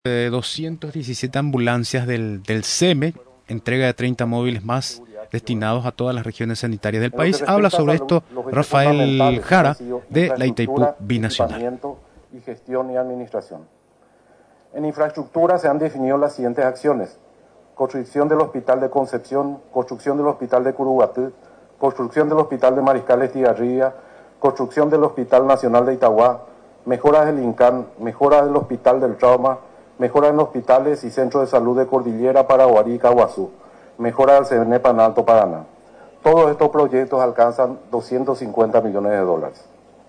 217 ambulancias del SEME, entrega de 30 móviles más destinados a todas las regiones sanitarias del país. Habla sobre esto Rafael Jara de la Itaipú Binacional. Equipamiento y gestión y administración. En infraestructura se han definido las siguientes acciones: construcción del Hospital de Concepción, construcción del Hospital de Curuguatú, construcción del Hospital de Mariscal Estigarribia, construcción del Hospital Nacional de Itagua, mejoras del INCAN, mejora del Hospital del Trauma, mejora en hospitales y centros de salud de Cordillera, Paraguarí y Caguazú, mejora del CNEP en Alto Paraná. Todos estos proyectos alcanzan 250 millones de dólares.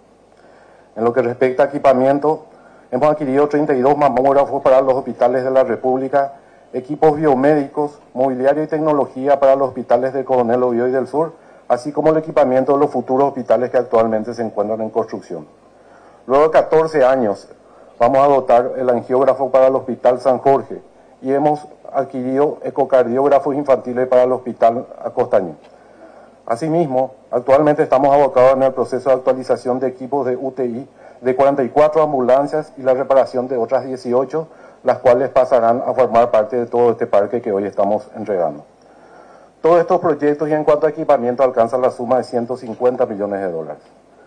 En lo que respecta a equipamiento, hemos adquirido 32 mamógrafos para los hospitales de la República, equipos biomédicos, mobiliario y tecnología para los hospitales de Coronel Oviedo y del Sur, así como el equipamiento de los futuros hospitales que actualmente se encuentran en construcción. Luego de 14 años, vamos a dotar el angiógrafo para el Hospital San Jorge y hemos adquirido ecocardiógrafos infantiles para el Hospital Acostaño. Asimismo, actualmente estamos abocados en el proceso de actualización de equipos de UTI de 44 ambulancias y la reparación de otras 18, las cuales pasarán a formar parte de todo este parque que hoy estamos entregando. Todos estos proyectos y en cuanto a equipamiento alcanzan la suma de 150 millones de dólares.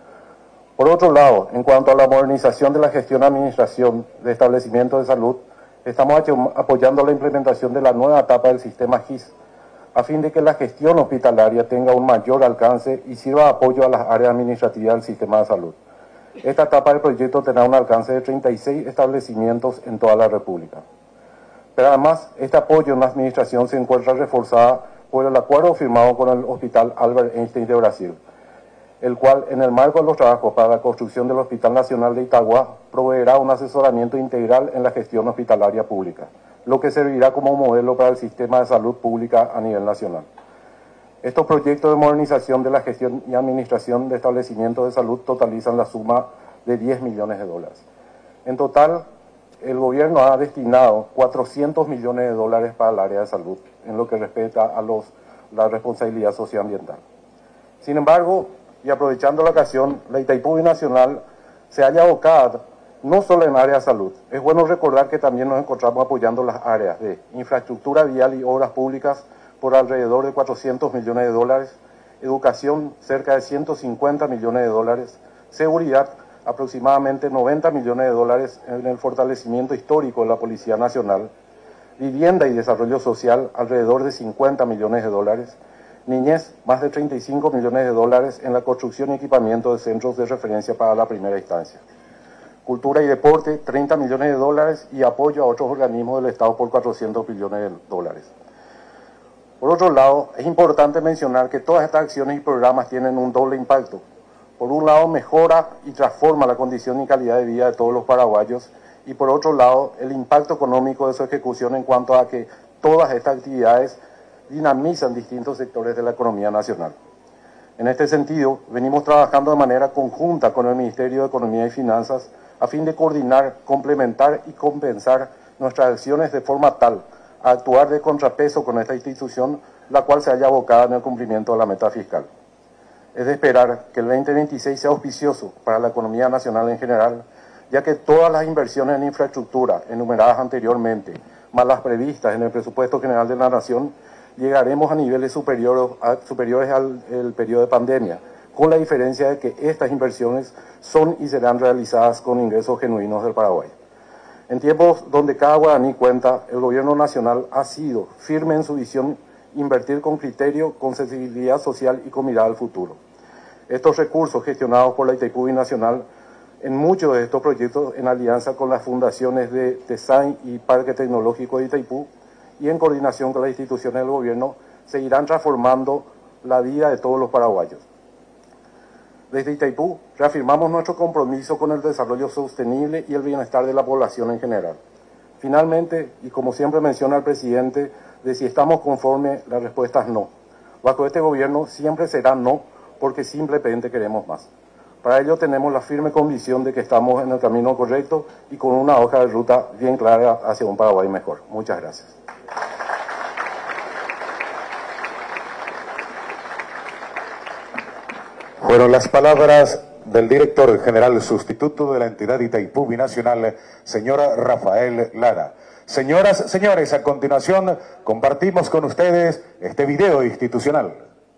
Por otro lado, en cuanto a la modernización de la gestión y administración de establecimientos de salud, estamos apoyando la implementación de la nueva etapa del sistema GIS, a fin de que la gestión hospitalaria tenga un mayor alcance y sirva de apoyo a las áreas administrativas del sistema de salud. Esta etapa del proyecto tendrá un alcance de 36 establecimientos en toda la República. Pero además, este apoyo en la administración se encuentra reforzada por el acuerdo firmado con el Hospital Albert Einstein de Brasil, el cual, en el marco de los trabajos para la construcción del Hospital Nacional de Itagua, proveerá un asesoramiento integral en la gestión hospitalaria pública, lo que servirá como modelo para el sistema de salud pública a nivel nacional. Estos proyectos de modernización de la gestión y administración de establecimientos de salud totalizan la suma de 10 millones de dólares. En total, el gobierno ha destinado 400 millones de dólares para el área de salud, en lo que respecta a la responsabilidad socioambiental. Sin embargo, y aprovechando la ocasión, la Itaipú Binacional se halla abocada no solo en área de salud. Es bueno recordar que también nos encontramos apoyando las áreas de infraestructura vial y obras públicas por alrededor de 400 millones de dólares, educación cerca de 150 millones de dólares, seguridad aproximadamente 90 millones de dólares en el fortalecimiento histórico de la Policía Nacional, vivienda y desarrollo social alrededor de 50 millones de dólares, niñez más de 35 millones de dólares en la construcción y equipamiento de centros de referencia para la primera instancia. Cultura y deporte, 30 millones de dólares y apoyo a otros organismos del Estado por 400 millones de dólares. Por otro lado, es importante mencionar que todas estas acciones y programas tienen un doble impacto. Por un lado, mejora y transforma la condición y calidad de vida de todos los paraguayos, y por otro lado, el impacto económico de su ejecución en cuanto a que todas estas actividades dinamizan distintos sectores de la economía nacional. En este sentido, venimos trabajando de manera conjunta con el Ministerio de Economía y Finanzas a fin de coordinar, complementar y compensar nuestras acciones de forma tal a actuar de contrapeso con esta institución, la cual se halla abocada en el cumplimiento de la meta fiscal. Es de esperar que el 2026 sea auspicioso para la economía nacional en general, ya que todas las inversiones en infraestructura enumeradas anteriormente, más las previstas en el presupuesto general de la Nación, llegaremos a niveles superiores al periodo de pandemia, con la diferencia de que estas inversiones son y serán realizadas con ingresos genuinos del Paraguay. En tiempos donde cada guaraní cuenta, el gobierno nacional ha sido firme en su visión, invertir con criterio, con sensibilidad social y con mirada al futuro. Estos recursos gestionados por la Itaipú Binacional, en muchos de estos proyectos en alianza con las fundaciones de TESAIN y Parque Tecnológico de Itaipú, y en coordinación con las instituciones del gobierno, seguirán transformando la vida de todos los paraguayos. Desde Itaipú reafirmamos nuestro compromiso con el desarrollo sostenible y el bienestar de la población en general. Finalmente, y como siempre menciona el presidente, de si estamos conformes, la respuesta es no. Bajo este gobierno siempre será no, porque simplemente queremos más. Para ello tenemos la firme convicción de que estamos en el camino correcto y con una hoja de ruta bien clara hacia un Paraguay mejor. Muchas gracias. Fueron las palabras del director general sustituto de la entidad Itaipú Binacional, señor Rafael Lara. Señoras, señores, a continuación compartimos con ustedes este video institucional.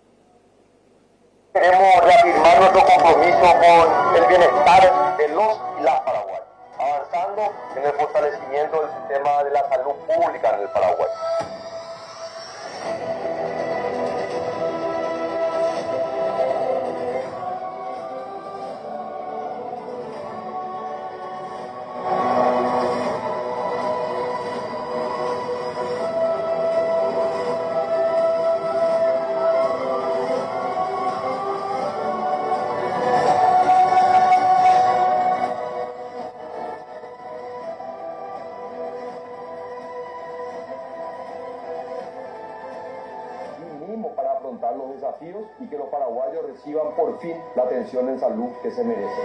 Queremos reafirmar nuestro compromiso con el bienestar de los y las paraguayas, avanzando en el fortalecimiento del sistema de la salud pública en el Paraguay. Para afrontar los desafíos y que los paraguayos reciban por fin la atención en salud que se merecen.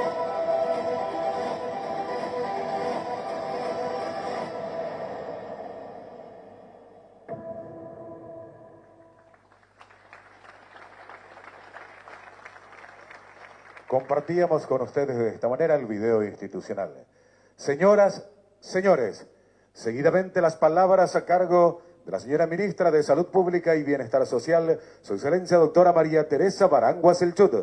Compartíamos con ustedes de esta manera el video institucional. Señoras, señores, seguidamente las palabras a cargo de la señora Ministra de Salud Pública y Bienestar Social, Su Excelencia Doctora María Teresa Baranguas Elchut.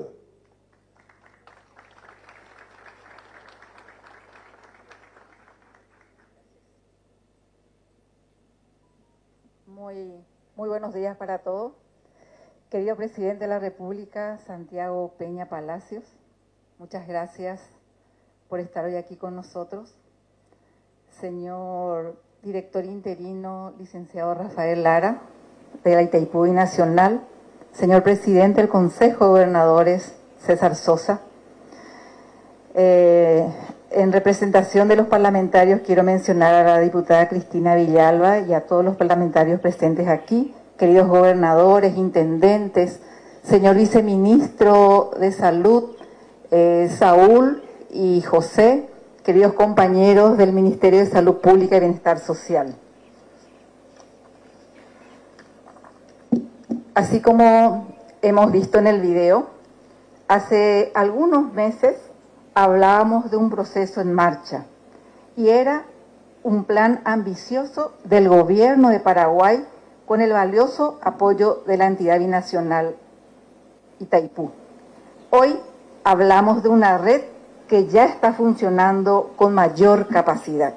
Muy buenos días para todos. Querido Presidente de la República, Santiago Peña Palacios, muchas gracias por estar hoy aquí con nosotros. Señor Director interino, licenciado Rafael Lara, de la Itaipú Binacional, señor Presidente del Consejo de Gobernadores, César Sosa. En representación de los parlamentarios, quiero mencionar a la diputada Cristina Villalba y a todos los parlamentarios presentes aquí, queridos gobernadores, intendentes, señor viceministro de Salud, Saúl y José, queridos compañeros del Ministerio de Salud Pública y Bienestar Social. Así como hemos visto en el video, hace algunos meses hablábamos de un proceso en marcha y era un plan ambicioso del gobierno de Paraguay con el valioso apoyo de la entidad binacional Itaipú. Hoy hablamos de una red que ya está funcionando con mayor capacidad.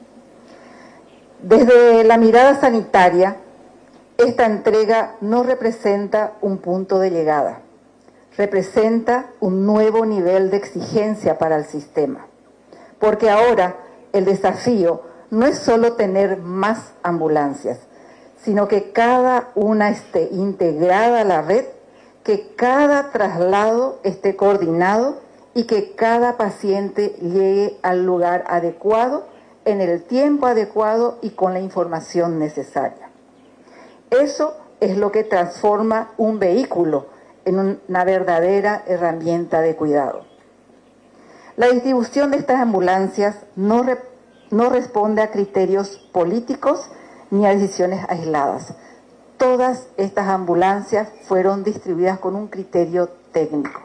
Desde la mirada sanitaria, esta entrega no representa un punto de llegada, representa un nuevo nivel de exigencia para el sistema, porque ahora el desafío no es solo tener más ambulancias, sino que cada una esté integrada a la red, que cada traslado esté coordinado y que cada paciente llegue al lugar adecuado, en el tiempo adecuado y con la información necesaria. Eso es lo que transforma un vehículo en una verdadera herramienta de cuidado. La distribución de estas ambulancias no responde a criterios políticos ni a decisiones aisladas. Todas estas ambulancias fueron distribuidas con un criterio técnico.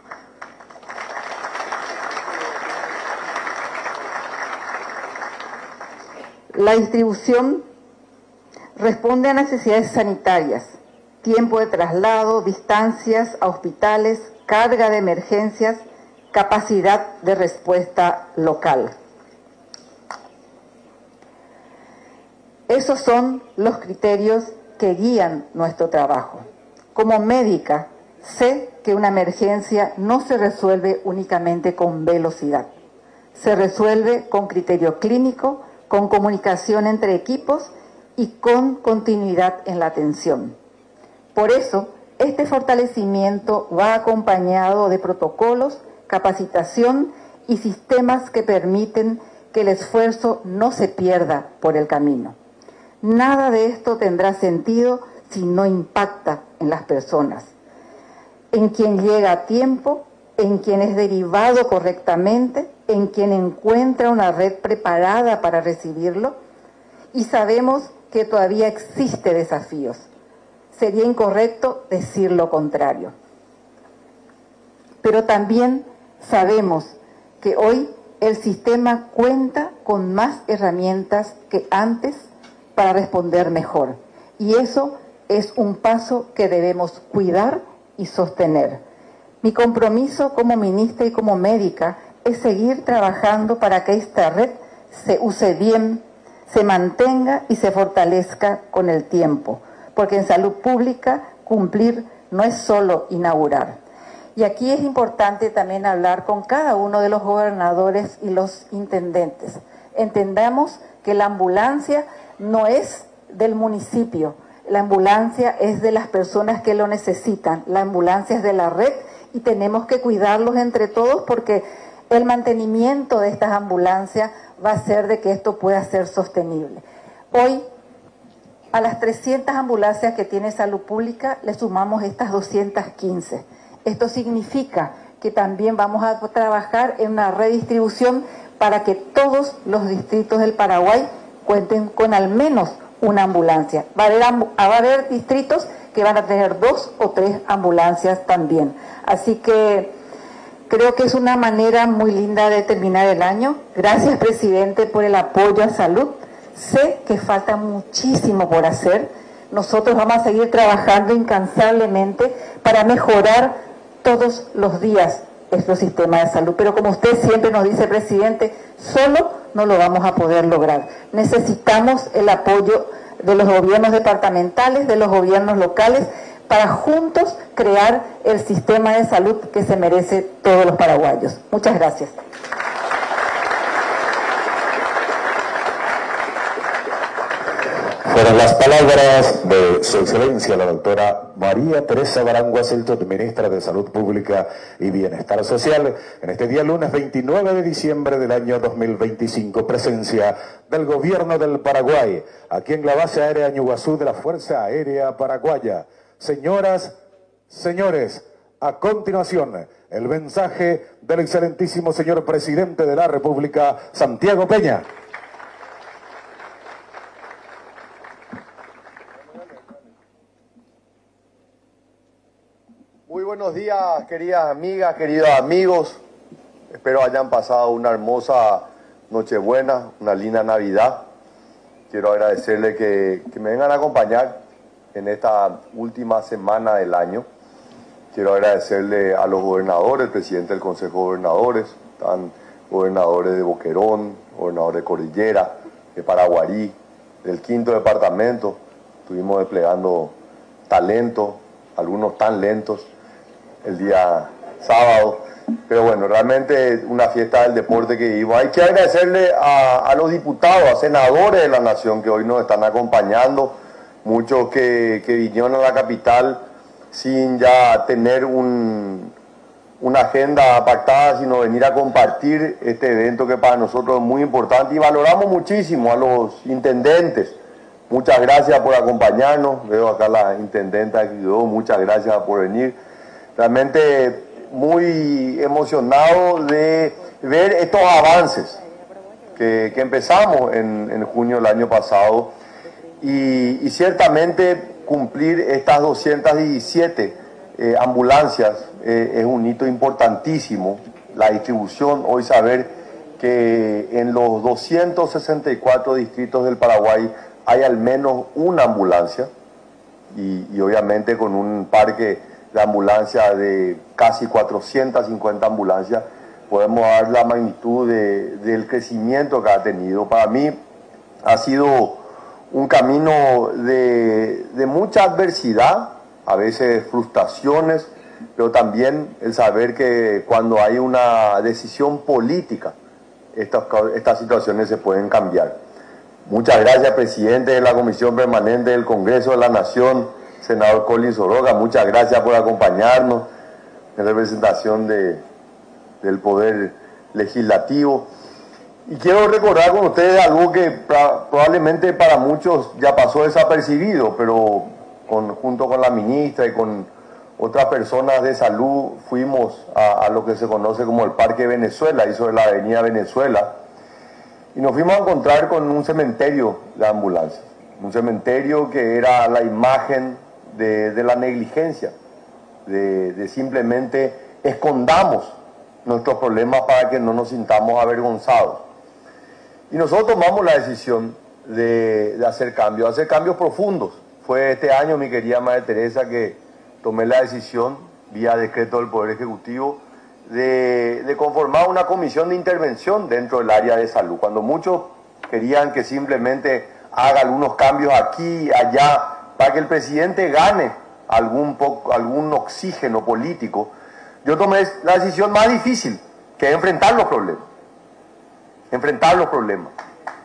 La distribución responde a necesidades sanitarias, tiempo de traslado, distancias a hospitales, carga de emergencias, capacidad de respuesta local. Esos son los criterios que guían nuestro trabajo. Como médica, sé que una emergencia no se resuelve únicamente con velocidad. Se resuelve con criterio clínico, con comunicación entre equipos y con continuidad en la atención. Por eso, este fortalecimiento va acompañado de protocolos, capacitación y sistemas que permiten que el esfuerzo no se pierda por el camino. Nada de esto tendrá sentido si no impacta en las personas, en quien llega a tiempo, en quien es derivado correctamente, en quien encuentra una red preparada para recibirlo, y sabemos que todavía existe desafíos. Sería incorrecto decir lo contrario. Pero también Sabemos que hoy el sistema cuenta con más herramientas que antes para responder mejor. Y eso es un paso que debemos cuidar y sostener. Mi compromiso como ministra y como médica es seguir trabajando para que esta red se use bien, se mantenga y se fortalezca con el tiempo, porque en salud pública cumplir no es solo inaugurar. Y aquí es importante también hablar con cada uno de los gobernadores y los intendentes. Entendamos que la ambulancia no es del municipio, la ambulancia es de las personas que lo necesitan, la ambulancia es de la red y tenemos que cuidarlos entre todos porque el mantenimiento de estas ambulancias va a hacer de que esto pueda ser sostenible. Hoy, a las 300 ambulancias que tiene Salud Pública, le sumamos estas 215. Esto significa que también vamos a trabajar en una redistribución para que todos los distritos del Paraguay cuenten con al menos una ambulancia. Va a haber distritos que van a tener 2 o 3 ambulancias también. Así que creo que es una manera muy linda de terminar el año. Gracias, presidente, por el apoyo a salud. Sé que falta muchísimo por hacer. Nosotros vamos a seguir trabajando incansablemente para mejorar todos los días nuestro sistema de salud. Pero como usted siempre nos dice, presidente, solo no lo vamos a poder lograr. Necesitamos el apoyo de los gobiernos departamentales, de los gobiernos locales, para juntos crear el sistema de salud que se merece todos los paraguayos. Muchas gracias. Fueron las palabras de Su Excelencia, la doctora María Teresa Baranguas Hilton, ministra de Salud Pública y Bienestar Social, en este día lunes 29 de diciembre del año 2025. Presencia del Gobierno del Paraguay, aquí en la base aérea Ñuguazú de la Fuerza Aérea Paraguaya. Señoras, señores, a continuación, el mensaje del excelentísimo señor Presidente de la República, Santiago Peña. Muy buenos días, queridas amigas, queridos amigos. Espero hayan pasado una hermosa Nochebuena, una linda Navidad. Quiero agradecerles que me vengan a acompañar en esta última semana del año. Quiero agradecerle a los gobernadores, el presidente del Consejo de Gobernadores, están gobernadores de Boquerón, gobernador de Cordillera, de Paraguarí, del 5º departamento. Estuvimos desplegando talento, algunos tan lentos, el día sábado, pero bueno, realmente una fiesta del deporte que vivimos. Hay que agradecerle a los diputados, a senadores de la nación que hoy nos están acompañando, muchos que vinieron a la capital sin ya tener una agenda pactada, sino venir a compartir este evento que para nosotros es muy importante, y valoramos muchísimo a los intendentes. Muchas gracias por acompañarnos. Veo acá la intendenta que quedó, muchas gracias por venir. Realmente muy emocionado de ver estos avances que empezamos en junio del año pasado y ciertamente cumplir estas 217 ambulancias es un hito importantísimo. La distribución, hoy saber que en los 264 distritos del Paraguay hay al menos una ambulancia y obviamente con un parque de ambulancias de casi 450 ambulancias podemos dar la magnitud del crecimiento que ha tenido. Para mí ha sido un camino de mucha adversidad, a veces frustraciones, pero también el saber que cuando hay una decisión política, estas situaciones se pueden cambiar. Muchas gracias, presidente de la Comisión Permanente del Congreso de la Nación, senador Colin Soroga, muchas gracias por acompañarnos en representación del Poder Legislativo. Y quiero recordar con ustedes algo que probablemente para muchos ya pasó desapercibido, pero junto con la ministra y con otras personas de salud fuimos a lo que se conoce como el Parque Venezuela, y sobre la avenida Venezuela, y nos fuimos a encontrar con un cementerio de ambulancias, un cementerio que era la imagen de la negligencia, de simplemente escondamos nuestros problemas para que no nos sintamos avergonzados. Y nosotros tomamos la decisión de hacer cambios profundos. Fue este año, mi querida María Teresa, que tomé la decisión, vía decreto del Poder Ejecutivo, de conformar una comisión de intervención dentro del área de salud. Cuando muchos querían que simplemente haga algunos cambios aquí y allá para que el presidente gane algún oxígeno político, yo tomé la decisión más difícil, que es enfrentar los problemas. Enfrentar los problemas.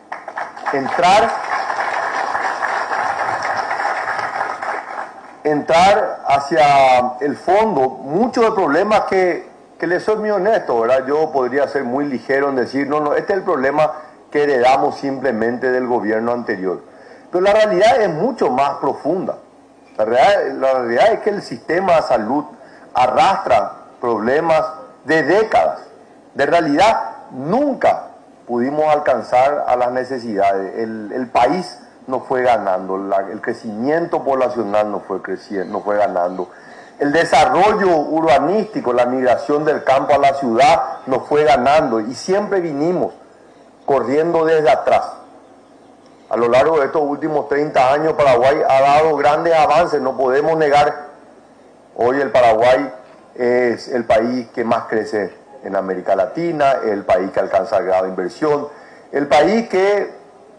Entrar hacia el fondo. Muchos de problemas que les soy muy honesto, ¿verdad? Yo podría ser muy ligero en decir, no, este es el problema que heredamos simplemente del gobierno anterior. Pero la realidad es mucho más profunda. La realidad es que el sistema de salud arrastra problemas de décadas. De realidad, nunca pudimos alcanzar a las necesidades. El país no fue ganando, el crecimiento poblacional no fue ganando. El desarrollo urbanístico, la migración del campo a la ciudad no fue ganando y siempre vinimos corriendo desde atrás. A lo largo de estos últimos 30 años Paraguay ha dado grandes avances, no podemos negar. Hoy el Paraguay es el país que más crece en América Latina, el país que alcanza grado de inversión, el país que,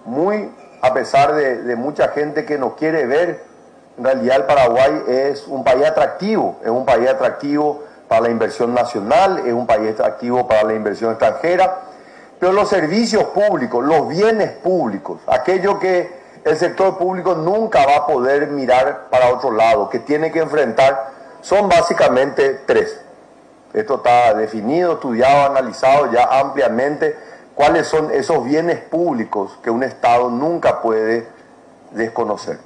a pesar de mucha gente que no quiere ver, en realidad el Paraguay es un país atractivo para la inversión nacional, es un país atractivo para la inversión extranjera, pero los servicios públicos, los bienes públicos, aquello que el sector público nunca va a poder mirar para otro lado, que tiene que enfrentar, son básicamente tres. Esto está definido, estudiado, analizado ya ampliamente, cuáles son esos bienes públicos que un Estado nunca puede desconocer.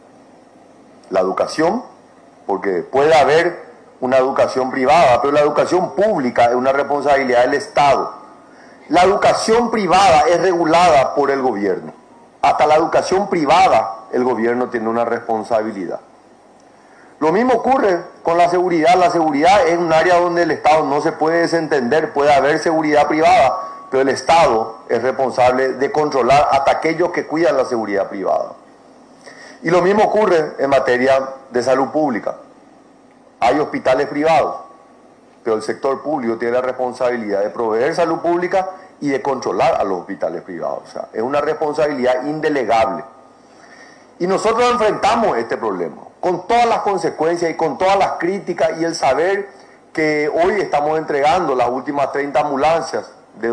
La educación, porque puede haber una educación privada, pero la educación pública es una responsabilidad del Estado. La educación privada es regulada por el gobierno. Hasta la educación privada el gobierno tiene una responsabilidad. Lo mismo ocurre con la seguridad. La seguridad es un área donde el Estado no se puede desentender, puede haber seguridad privada, pero el Estado es responsable de controlar hasta aquellos que cuidan la seguridad privada. Y lo mismo ocurre en materia de salud pública. Hay hospitales privados, pero el sector público tiene la responsabilidad de proveer salud pública y de controlar a los hospitales privados. O sea, es una responsabilidad indelegable. Y nosotros enfrentamos este problema, con todas las consecuencias y con todas las críticas y el saber que hoy estamos entregando las últimas 30 ambulancias de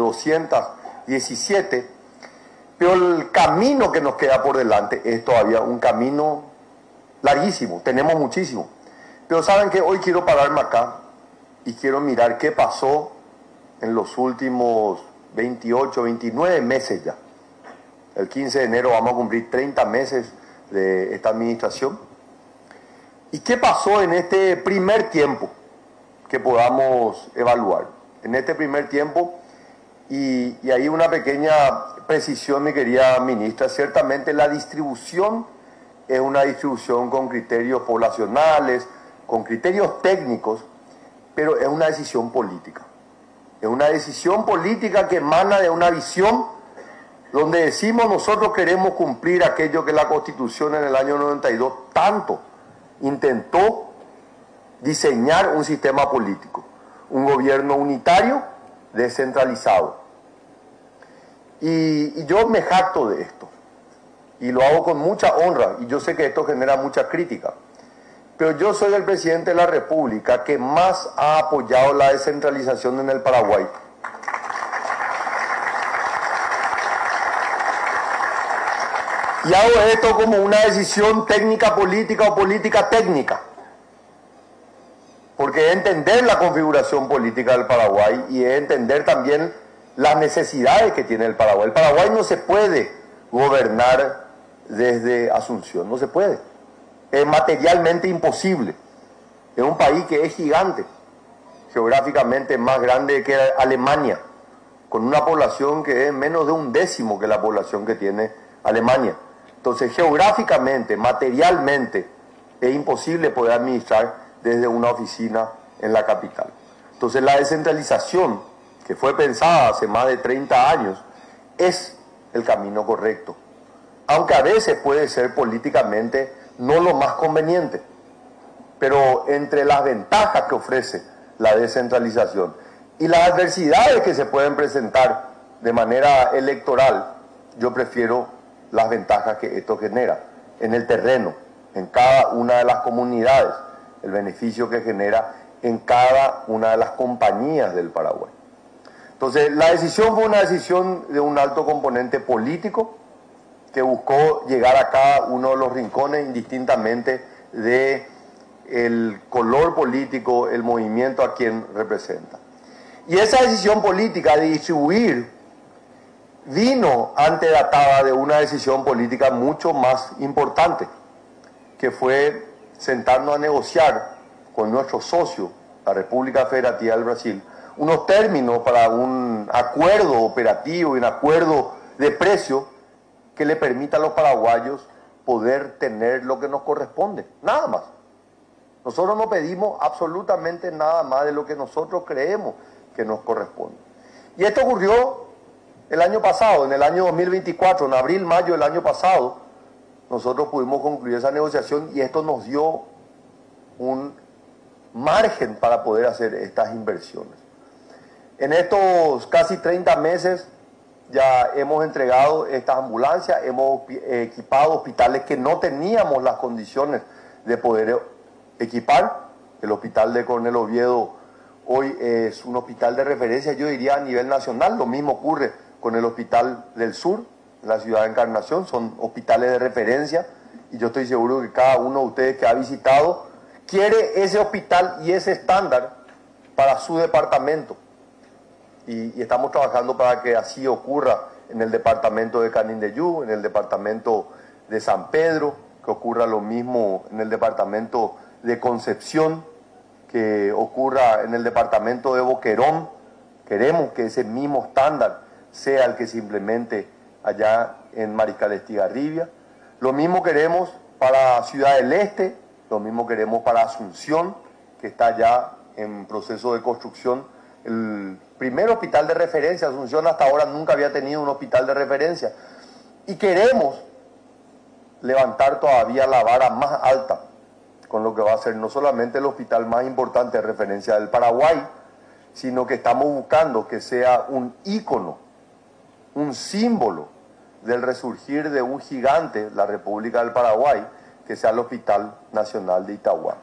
217, pero el camino que nos queda por delante es todavía un camino larguísimo, tenemos muchísimo. Pero saben que hoy quiero pararme acá y quiero mirar qué pasó en los últimos 28, 29 meses ya. El 15 de enero vamos a cumplir 30 meses de esta administración. ¿Y qué pasó en este primer tiempo que podamos evaluar? En este primer tiempo, y ahí una pequeña precisión, mi querida ministra, ciertamente la distribución es una distribución con criterios poblacionales, con criterios técnicos, pero es una decisión política. Es una decisión política que emana de una visión donde decimos nosotros queremos cumplir aquello que la Constitución en el año 92 tanto intentó diseñar un sistema político, un gobierno unitario, descentralizado. Y yo me jacto de esto, y lo hago con mucha honra, y yo sé que esto genera mucha crítica, pero yo soy el presidente de la República que más ha apoyado la descentralización en el Paraguay. Y hago esto como una decisión técnica política o política técnica, porque es entender la configuración política del Paraguay y es entender también las necesidades que tiene el Paraguay. El Paraguay no se puede gobernar desde Asunción, no se puede. Es materialmente imposible. Es un país que es gigante, geográficamente más grande que Alemania, con una población que es menos de 1/10 que la población que tiene Alemania. Entonces, geográficamente, materialmente, es imposible poder administrar desde una oficina en la capital. Entonces la descentralización, que fue pensada hace más de 30 años, es el camino correcto. Aunque a veces puede ser políticamente no lo más conveniente. Pero entre las ventajas que ofrece la descentralización y las adversidades que se pueden presentar de manera electoral, yo prefiero las ventajas que esto genera en el terreno, en cada una de las comunidades, el beneficio que genera en cada una de las compañías del Paraguay. Entonces, la decisión fue una decisión de un alto componente político que buscó llegar a cada uno de los rincones indistintamente de el color político, el movimiento a quien representa. Y esa decisión política de distribuir vino antedatada de una decisión política mucho más importante, que fue sentarnos a negociar con nuestro socio, la República Federativa del Brasil, unos términos para un acuerdo operativo y un acuerdo de precio que le permita a los paraguayos poder tener lo que nos corresponde, nada más. Nosotros no pedimos absolutamente nada más de lo que nosotros creemos que nos corresponde. Y esto ocurrió el año pasado, en el año 2024, en abril, mayo del año pasado, nosotros pudimos concluir esa negociación y esto nos dio un margen para poder hacer estas inversiones. En estos casi 30 meses ya hemos entregado estas ambulancias, hemos equipado hospitales que no teníamos las condiciones de poder equipar. El hospital de Coronel Oviedo hoy es un hospital de referencia, yo diría a nivel nacional. Lo mismo ocurre con el Hospital del Sur, en la ciudad de Encarnación, son hospitales de referencia y yo estoy seguro que cada uno de ustedes que ha visitado quiere ese hospital y ese estándar para su departamento. Y estamos trabajando para que así ocurra en el departamento de Canindeyú, en el departamento de San Pedro, que ocurra lo mismo en el departamento de Concepción, que ocurra en el departamento de Boquerón. Queremos que ese mismo estándar sea el que se implemente allá en Mariscal Estigarribia. Lo mismo queremos para Ciudad del Este, lo mismo queremos para Asunción, que está ya en proceso de construcción. El primer hospital de referencia, Asunción hasta ahora nunca había tenido un hospital de referencia. Y queremos levantar todavía la vara más alta con lo que va a ser no solamente el hospital más importante de referencia del Paraguay, sino que estamos buscando que sea un ícono, un símbolo del resurgir de un gigante, la República del Paraguay, que sea el Hospital Nacional de Itagua.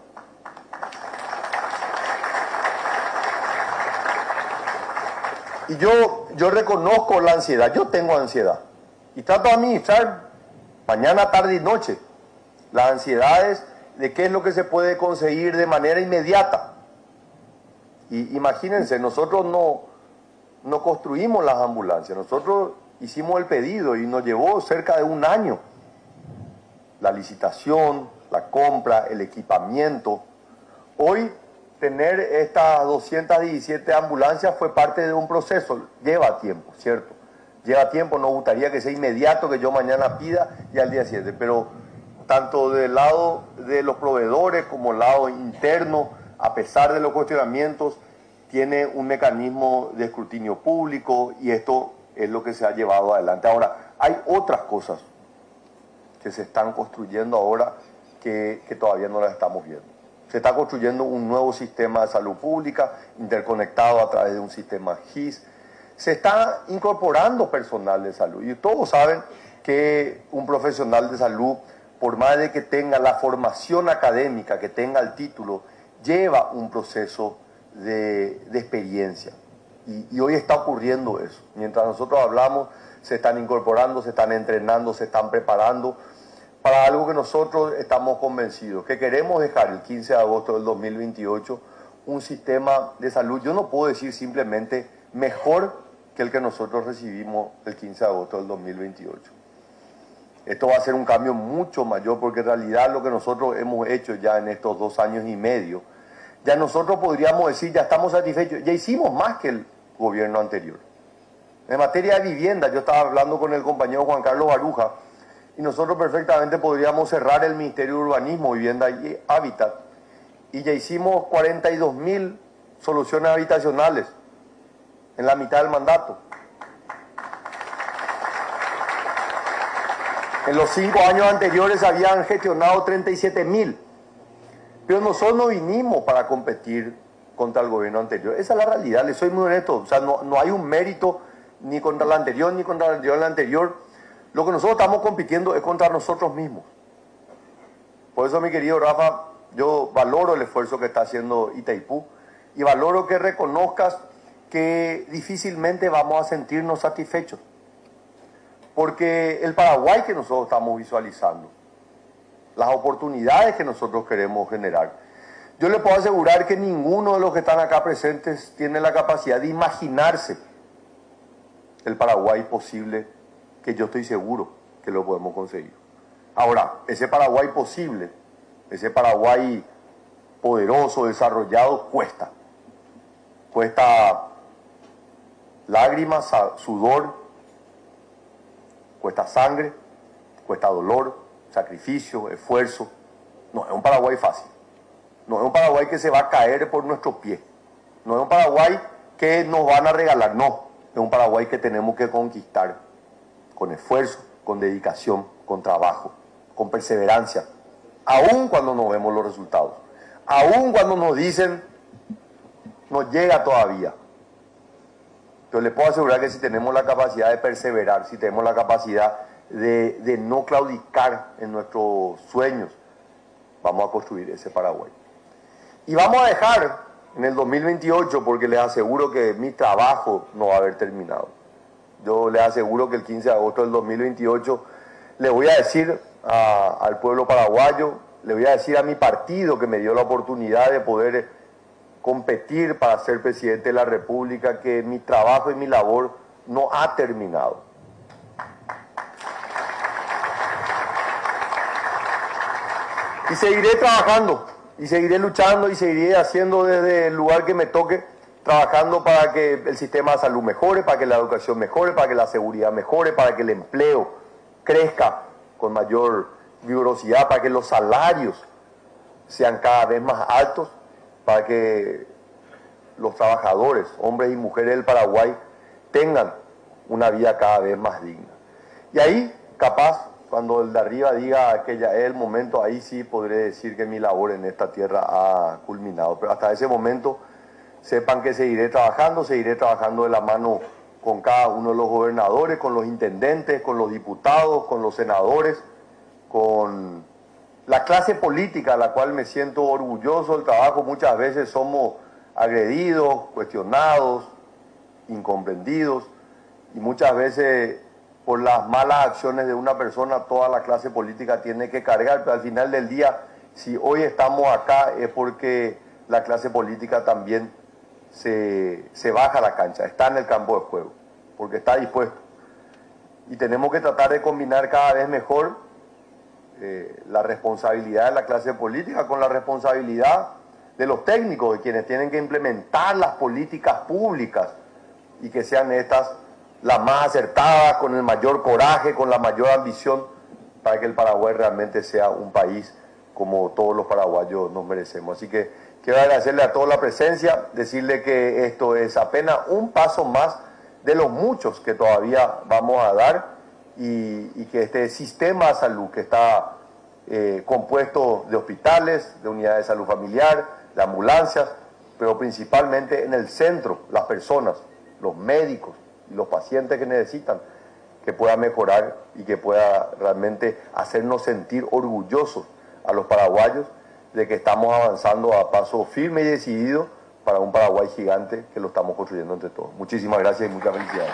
Y yo reconozco la ansiedad, yo tengo ansiedad, y trato de administrar mañana, tarde y noche las ansiedades de qué es lo que se puede conseguir de manera inmediata. Y imagínense, nosotros no construimos las ambulancias, nosotros hicimos el pedido y nos llevó cerca de un año. La licitación, la compra, el equipamiento. Hoy tener estas 217 ambulancias fue parte de un proceso, lleva tiempo, ¿cierto? Lleva tiempo, nos gustaría que sea inmediato, que yo mañana pida y al día siguiente, pero tanto del lado de los proveedores como del lado interno, a pesar de los cuestionamientos, tiene un mecanismo de escrutinio público y esto es lo que se ha llevado adelante. Ahora, hay otras cosas que se están construyendo ahora que todavía no las estamos viendo. Se está construyendo un nuevo sistema de salud pública interconectado a través de un sistema GIS. Se está incorporando personal de salud y todos saben que un profesional de salud, por más de que tenga la formación académica, que tenga el título, lleva un proceso de experiencia. Y hoy está ocurriendo eso. Mientras nosotros hablamos, se están incorporando, se están entrenando, se están preparando para algo que nosotros estamos convencidos, que queremos dejar el 15 de agosto del 2028 un sistema de salud, yo no puedo decir simplemente mejor que el que nosotros recibimos el 15 de agosto del 2028. Esto va a ser un cambio mucho mayor porque en realidad lo que nosotros hemos hecho ya en estos 2 años y medio, ya nosotros podríamos decir, ya estamos satisfechos, ya hicimos más que el gobierno anterior. En materia de vivienda, yo estaba hablando con el compañero Juan Carlos Baruja, y nosotros perfectamente podríamos cerrar el Ministerio de Urbanismo, Vivienda y Hábitat, y ya hicimos 42.000 soluciones habitacionales en la mitad del mandato. En los 5 años anteriores habían gestionado 37.000. Pero nosotros no vinimos para competir contra el gobierno anterior. Esa es la realidad, les soy muy honesto. O sea, no hay un mérito ni contra el anterior ni contra el anterior. Lo que nosotros estamos compitiendo es contra nosotros mismos. Por eso, mi querido Rafa, yo valoro el esfuerzo que está haciendo Itaipú y valoro que reconozcas que difícilmente vamos a sentirnos satisfechos. Porque el Paraguay que nosotros estamos visualizando, las oportunidades que nosotros queremos generar, yo le puedo asegurar que ninguno de los que están acá presentes tiene la capacidad de imaginarse el Paraguay posible, que yo estoy seguro que lo podemos conseguir. Ahora, ese Paraguay posible, ese Paraguay poderoso, desarrollado, cuesta. Cuesta lágrimas, sudor, cuesta sangre, cuesta dolor, sacrificio, esfuerzo. No es un Paraguay fácil. No es un Paraguay que se va a caer por nuestros pies. No es un Paraguay que nos van a regalar, no. Es un Paraguay que tenemos que conquistar con esfuerzo, con dedicación, con trabajo, con perseverancia. Aún cuando no vemos los resultados. Aún cuando nos dicen, no llega todavía. Pero les puedo asegurar que si tenemos la capacidad de perseverar, si tenemos la capacidad de no claudicar en nuestros sueños, vamos a construir ese Paraguay. Y vamos a dejar en el 2028, porque les aseguro que mi trabajo no va a haber terminado. Yo les aseguro que el 15 de agosto del 2028 le voy a decir al pueblo paraguayo, le voy a decir a mi partido que me dio la oportunidad de poder competir para ser presidente de la República, que mi trabajo y mi labor no ha terminado. Y seguiré trabajando, y seguiré luchando, y seguiré haciendo desde el lugar que me toque, trabajando para que el sistema de salud mejore, para que la educación mejore, para que la seguridad mejore, para que el empleo crezca con mayor vigorosidad, para que los salarios sean cada vez más altos, para que los trabajadores, hombres y mujeres del Paraguay, tengan una vida cada vez más digna. Y ahí, capaz, cuando el de arriba diga que ya es el momento, ahí sí podré decir que mi labor en esta tierra ha culminado. Pero hasta ese momento, sepan que seguiré trabajando de la mano con cada uno de los gobernadores, con los intendentes, con los diputados, con los senadores, con la clase política a la cual me siento orgulloso del trabajo. Muchas veces somos agredidos, cuestionados, incomprendidos, y muchas veces por las malas acciones de una persona toda la clase política tiene que cargar, pero al final del día, si hoy estamos acá es porque la clase política también se baja a la cancha, está en el campo de juego, porque está dispuesto. Y tenemos que tratar de combinar cada vez mejor la responsabilidad de la clase política con la responsabilidad de los técnicos, de quienes tienen que implementar las políticas públicas y que sean estas las más acertadas, con el mayor coraje, con la mayor ambición, para que el Paraguay realmente sea un país como todos los paraguayos nos merecemos. Así que quiero agradecerle a todos la presencia, decirle que esto es apenas un paso más de los muchos que todavía vamos a dar, y que este sistema de salud que está compuesto de hospitales, de unidades de salud familiar, de ambulancias, pero principalmente en el centro, las personas, los médicos y los pacientes que necesitan, que pueda mejorar y que pueda realmente hacernos sentir orgullosos a los paraguayos de que estamos avanzando a paso firme y decidido para un Paraguay gigante que lo estamos construyendo entre todos. Muchísimas gracias y muchas felicidades.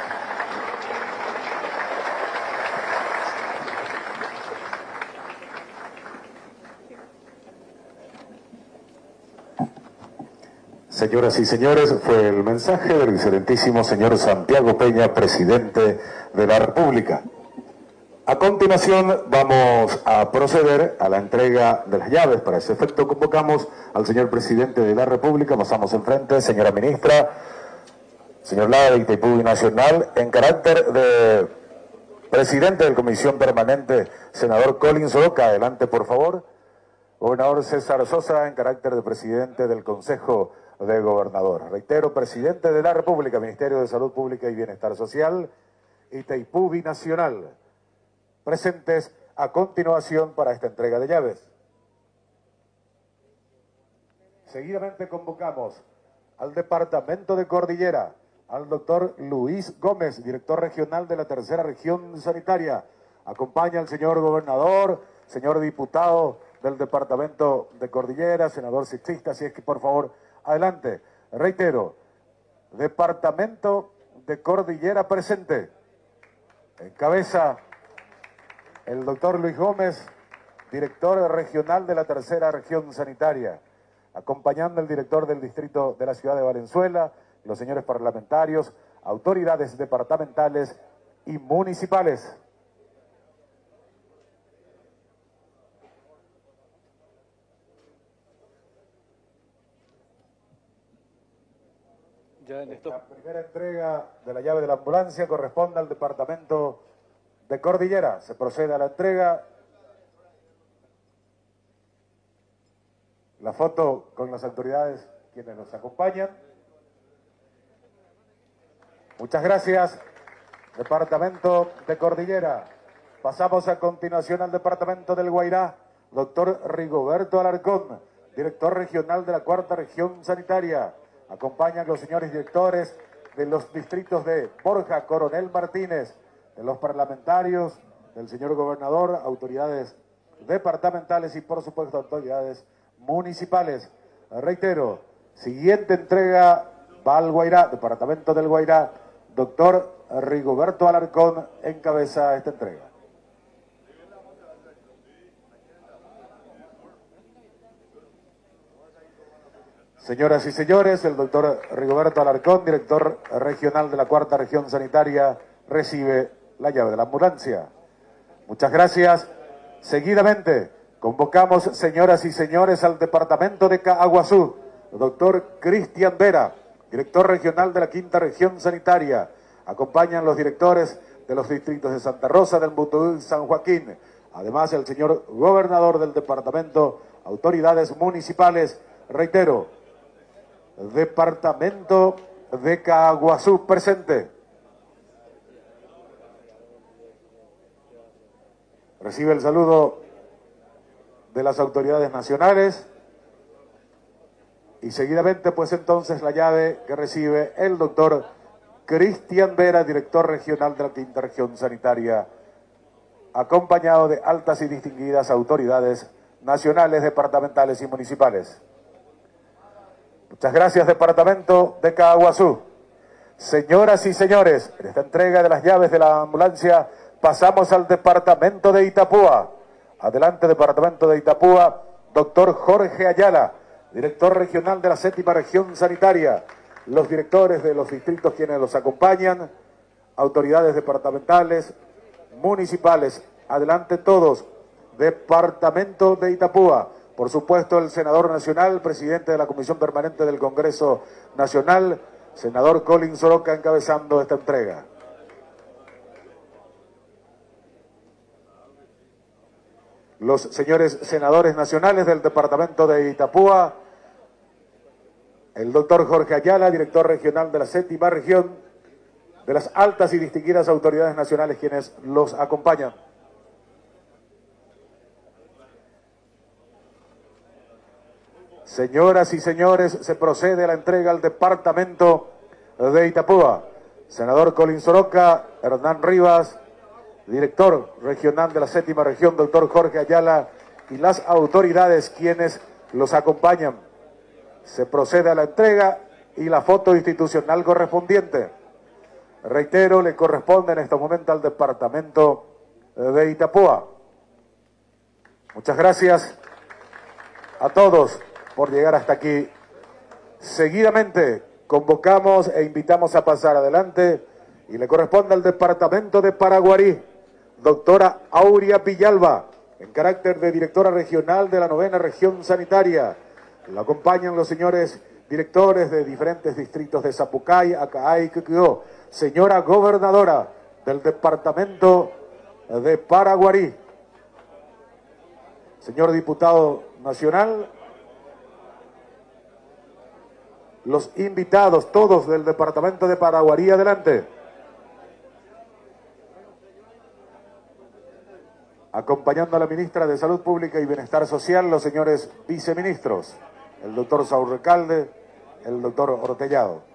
Señoras y señores, fue el mensaje del excelentísimo señor Santiago Peña, presidente de la República. A continuación vamos a proceder a la entrega de las llaves. Para ese efecto convocamos al señor presidente de la República. Pasamos enfrente, señora ministra, señor Lara de Itaipú Nacional, en carácter de presidente de la Comisión Permanente, senador Colin Soroka. Adelante, por favor. Gobernador César Sosa, en carácter de presidente del Consejo de gobernador. Reitero, presidente de la República, Ministerio de Salud Pública y Bienestar Social, Itaipú Binacional. Presentes a continuación para esta entrega de llaves. Seguidamente convocamos al Departamento de Cordillera, al doctor Luis Gómez, director regional de la Tercera Región Sanitaria. Acompaña al señor gobernador, señor diputado del Departamento de Cordillera, senador Sixtista, así es que por favor, adelante. Reitero, Departamento de Cordillera presente. Encabeza el doctor Luis Gómez, director regional de la Tercera Región Sanitaria, acompañando el director del distrito de la ciudad de Valenzuela, los señores parlamentarios, autoridades departamentales y municipales. La primera entrega de la llave de la ambulancia corresponde al Departamento de Cordillera. Se procede a la entrega. La foto con las autoridades quienes nos acompañan. Muchas gracias, Departamento de Cordillera. Pasamos a continuación al Departamento del Guairá. Doctor Rigoberto Alarcón, director regional de la Cuarta Región Sanitaria. Acompañan los señores directores de los distritos de Borja Coronel Martínez, de los parlamentarios, del señor gobernador, autoridades departamentales y por supuesto autoridades municipales. Reitero, siguiente entrega va al Guairá, Departamento del Guairá. Doctor Rigoberto Alarcón encabeza esta entrega. Señoras y señores, el doctor Rigoberto Alarcón, director regional de la Cuarta Región Sanitaria, recibe la llave de la ambulancia. Muchas gracias. Seguidamente, convocamos, señoras y señores, al Departamento de Caaguazú, doctor Cristian Vera, director regional de la Quinta Región Sanitaria. Acompañan los directores de los distritos de Santa Rosa, del Mutú y San Joaquín. Además, el señor gobernador del departamento, autoridades municipales. Reitero, Departamento de Caaguazú presente. Recibe el saludo de las autoridades nacionales y seguidamente pues entonces la llave que recibe el doctor Cristian Vera, director regional de la Quinta Región Sanitaria, acompañado de altas y distinguidas autoridades nacionales, departamentales y municipales. Muchas gracias, Departamento de Caaguazú. Señoras y señores, en esta entrega de las llaves de la ambulancia pasamos al Departamento de Itapúa. Adelante, Departamento de Itapúa, doctor Jorge Ayala, director regional de la Séptima Región Sanitaria, los directores de los distritos quienes los acompañan, autoridades departamentales, municipales. Adelante todos, Departamento de Itapúa. Por supuesto, el senador nacional, presidente de la Comisión Permanente del Congreso Nacional, senador Colin Soroka, encabezando esta entrega. Los señores senadores nacionales del Departamento de Itapúa, el doctor Jorge Ayala, director regional de la Séptima Región, de las altas y distinguidas autoridades nacionales quienes los acompañan. Señoras y señores, se procede a la entrega al Departamento de Itapúa. Senador Colin Soroka, Hernán Rivas, director regional de la Séptima Región, doctor Jorge Ayala, y las autoridades quienes los acompañan. Se procede a la entrega y la foto institucional correspondiente. Reitero, le corresponde en este momento al Departamento de Itapúa. Muchas gracias a todos por llegar hasta aquí. Seguidamente convocamos e invitamos a pasar adelante y le corresponde al Departamento de Paraguarí, doctora Aurea Villalba, en carácter de directora regional de la 9ª Región Sanitaria. La acompañan los señores directores de diferentes distritos de Zapucay, Acaay, Quiquio, señora gobernadora del Departamento de Paraguarí, señor diputado nacional, los invitados, todos del departamento de Paraguarí, adelante. Acompañando a la ministra de Salud Pública y Bienestar Social, los señores viceministros, el doctor Saúl Recalde, el doctor Ortellado.